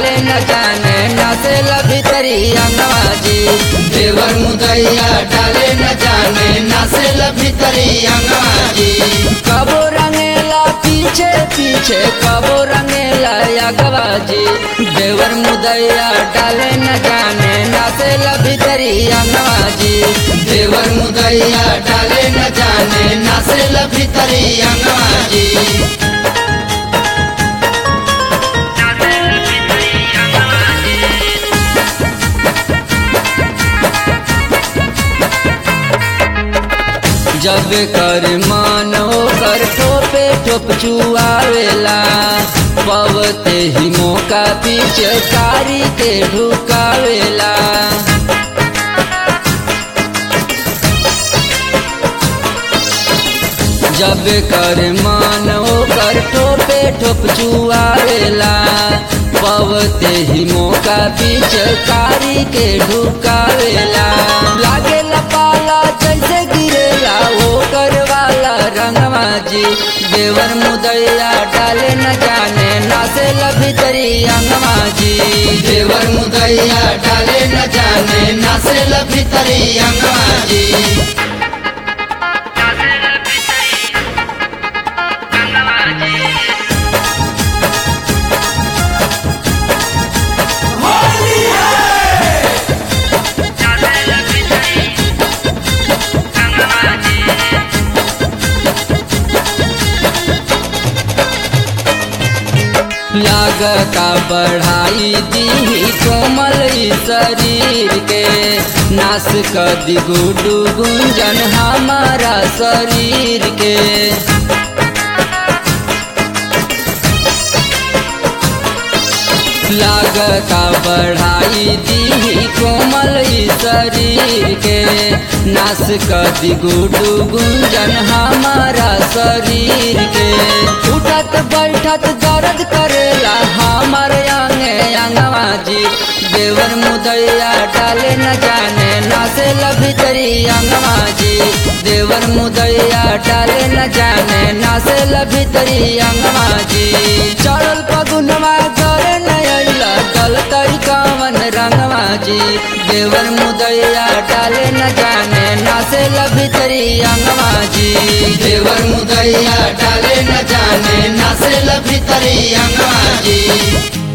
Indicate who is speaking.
Speaker 1: डाले न जाने नासे भीतरी अंगवाजी।
Speaker 2: देवर मुदैया डाले न जाने नासे भीतरी अंगवाजी।
Speaker 1: कबो रंगेला पीछे पीछे कबो रंगेला अगवाजी। देवर मुदैया डाले न जाने नासे भीतरी अंगवाजी।
Speaker 2: देवर मुदैया डाले न जाने नासे भीतरी अंगवाजी।
Speaker 1: जब कर मन कर ठोपे ठोप चुआवेला। पवते ही मौका पीछे कारी के ढुकावेला। जब कर मन कर ठोपे ठोप चुआवेला। पवते ही मौका पीछे कारी के ढुकावेला। लागे पाला जैसे गिरेला वो करवाला रंगवाजी। देवर मुदैया डाले न जाने नासे भीतरी अंगवाजी।
Speaker 2: देवर मुदैया डाले न जाने नासे भीतरी अंगवाजी।
Speaker 1: लागता बढ़ाई दी कोमल शरीर के। नास कदी गुडू गुंजन हमारा शरीर के। लागता बढ़ाई दी कोमल शरीर के। नास कदी गुडू गुंजन हमारा शरीर के। उठत बैठत दर्द करेला हमार अंगे अंगवाजी। देवर मुदैया डाले न जाने नासे भीतरी अंगवाजी। देवर मुदैया डाले न जाने नासे भीतरी अंगवाजी। चढ़ल पगुनवा करे नैला गलतई कवन रंगवाजी। देवर मुदैया डाले न जाने नासे भीतरी अंगवाजी।
Speaker 2: देवर मुदैया डाले न जाने नासे भीतरी अंगवाजी।